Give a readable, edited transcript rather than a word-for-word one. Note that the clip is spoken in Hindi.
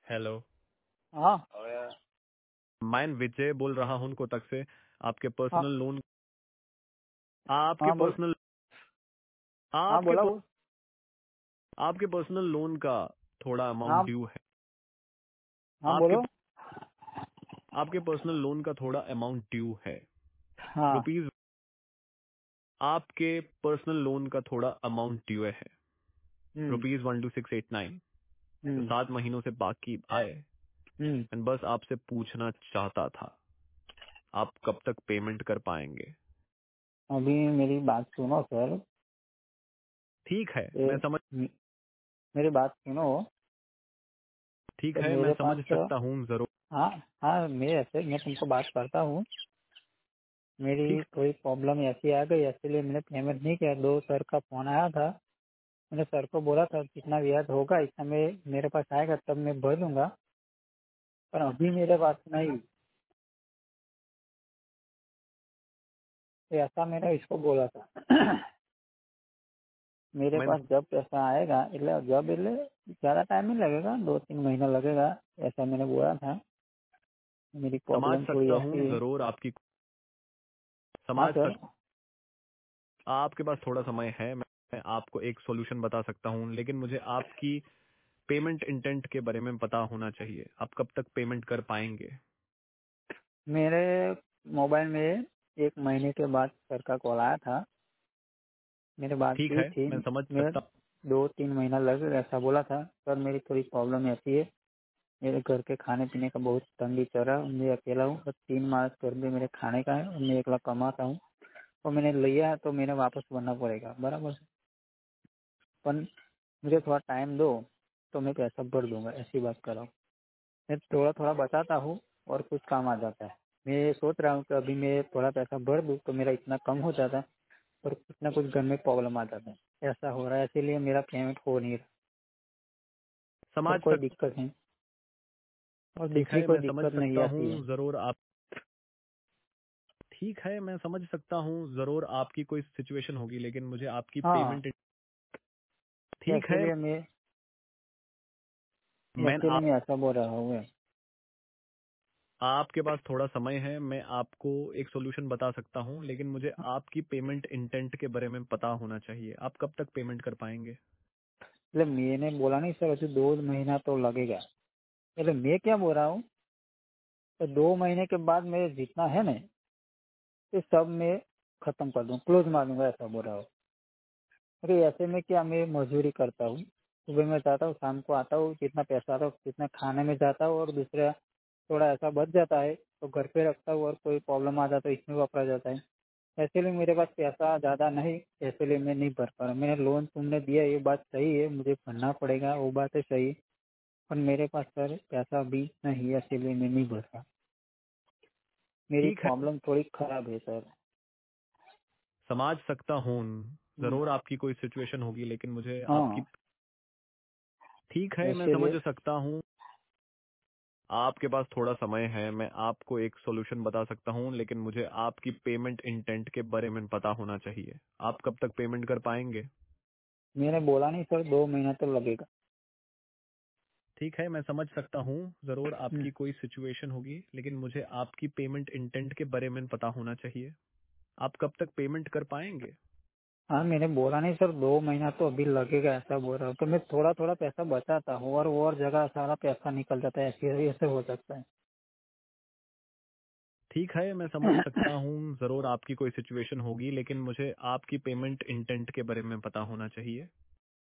हेलो। हाँ मैं विजय बोल रहा हूँ कोटक से। आपके हाँ पर्सनल लोन आपके हाँ बोल। पर्सनल हाँ आपके बोला प- बोल। आपके पर्सनल लोन का थोड़ा अमाउंट हाँ ड्यू है। हाँ आपके बोलो। आपके पर्सनल लोन का थोड़ा अमाउंट ड्यू है। हाँ। रुपीज आपके पर्सनल लोन का थोड़ा अमाउंट ड्यू है। हम्म ₹12689 जो हम्म 7 महीनों से बाकी आए। हम्म। मैं बस आपसे पूछना चाहता था, आप कब तक पेमेंट कर पाएंगे? अभी मेरी बात सुनो सर। ठीक है, ए, मैं समझ म- मेरी बात सुनो। ठीक तो है, मैं मेरे समझ पास तो सकता हूँ जरूर। हाँ हाँ मैं तुमको बात करता हूँ। मेरी ठीक थोड़ी प्रॉब्लम ऐसी आ गई, इसलिए मैंने पेमेंट नहीं किया। दो सर का फोन आया था, मैंने सर को बोला था कितना ब्याज होगा इतना में मेरे पास आएगा तब मैं भर दूंगा, पर अभी मेरे पास नहीं। तो ऐसा मैंने इसको बोला था। मेरे मैं पास जब पैसा आएगा એટલે ज्यादा टाइम नहीं लगेगा, 2-3 महीना लगेगा, ऐसा मैंने बोला था। मेरी समझ प्रॉब्लम थोड़ी सकता हूँ ऐसी है। जरूर आपकी। हाँ समझ सर। सक आपके पास थोड़ा समय है, मैं आपको एक सॉल्यूशन बता सकता हूँ, लेकिन मुझे आपकी पेमेंट इंटेंट के बारे में पता होना चाहिए। आप कब तक पेमेंट कर पाएंगे? मेरे मोबाइल में 1 महीने के बाद सर का कॉल आया था, मेरी बात ठीक हुई है, थी। मैं समझ मेरे सकता 2-3 महीना लगेगा ऐसा बोला था। सर मेरी थोड़ी प्रॉब्लम ऐसी है, मेरे घर के खाने पीने का बहुत तंगी चल रहा है। मैं अकेला हूँ और 3 माह कर भी मेरे खाने का है और मैं अकेला कमाता हूँ। और मैंने लिया है तो मैंने वापस भरना पड़ेगा बराबर से। पर मुझे थोड़ा टाइम दो तो मैं पैसा भर दूंगा, ऐसी बात कर रहा हूँ। मैं थोड़ा थोड़ा बचाता हूँ और कुछ काम आ जाता है। मैं ये सोच रहा हूँ कि अभी मैं थोड़ा पैसा भर दूँ तो मेरा इतना कम हो जाता है और कुछ ना कुछ घर में प्रॉब्लम आ जाता है। ऐसा हो रहा है, इसीलिए मेरा पेमेंट हो नहीं रहा। और समझ कोई सक दिक्कत नहीं, और ठीक दूसरी है, कोई मैं समझ दिक्कत नहीं सकता आती है। हूँ जरूर आप ठीक है, मैं समझ सकता हूँ जरूर आपकी कोई सिचुएशन होगी, लेकिन मुझे आपकी हाँ, पेमेंट ठीक है। इसीलिए मैं मैं इसीलिए मैं ऐसा बोल रहा हूँ। आपके पास थोड़ा समय है, मैं आपको एक सॉल्यूशन बता सकता हूँ, लेकिन मुझे आपकी पेमेंट इंटेंट के बारे में पता होना चाहिए। आप कब तक पेमेंट कर पाएंगे? मतलब मैंने बोला नहीं सर, अभी 2 महीना तो लगेगा। मतलब मैं क्या बोल रहा हूँ, तो 2 महीने के बाद मेरे जितना है ना ये सब मैं खत्म कर दूँ, क्लोज मार दूंगा, ऐसा बोल रहा हूँ। अरे ऐसे में क्या, मैं मजदूरी करता हूँ, सुबह में जाता हूँ शाम को आता हूँ, जितना पैसा आता है जितना खाने में जाता हूँ और दूसरा थोड़ा ऐसा बच जाता है तो घर पे रखता हूँ, और कोई प्रॉब्लम आ जाता है इसमें वापरा जाता है। इसलिए मेरे पास पैसा ज्यादा नहीं, इसलिए मैं नहीं भर पा रहा। मैंने लोन तुमने दिया ये बात सही है, मुझे भरना पड़ेगा वो बात है सही, पर मेरे पास सर पैसा भी नहीं है, इसलिए मैं नहीं भर रहा। मेरी ठीक है, प्रॉब्लम थोड़ी खराब है सर। समझ सकता हूँ हम्म, जरूर आपकी कोई सिचुएशन होगी, लेकिन मुझे आपकी हाँ ठीक है, मैं समझ इसीलिए। सकता हूँ। आपके पास थोड़ा समय है, मैं आपको एक सॉल्यूशन बता सकता हूँ, लेकिन मुझे आपकी पेमेंट इंटेंट के बारे में पता होना चाहिए। आप कब तक पेमेंट कर पाएंगे? मैंने बोला नहीं सर, 2 महीना तो लगेगा। ठीक है, मैं समझ सकता हूँ जरूर हम्म, आपकी कोई सिचुएशन होगी, लेकिन मुझे आपकी पेमेंट इंटेंट के बारे में पता होना चाहिए। आप कब तक पेमेंट कर पाएंगे? हाँ मैंने बोला नहीं सर, 2 महीना तो अभी लगेगा ऐसा बोल रहा हूँ। तो मैं थोड़ा थोड़ा पैसा बचाता हूँ और वो और जगह सारा पैसा निकल जाता है, ऐसे ऐसे हो सकता है। ठीक है, मैं समझ सकता हूँ जरूर आपकी कोई सिचुएशन होगी, लेकिन मुझे आपकी पेमेंट इंटेंट के बारे में पता होना चाहिए।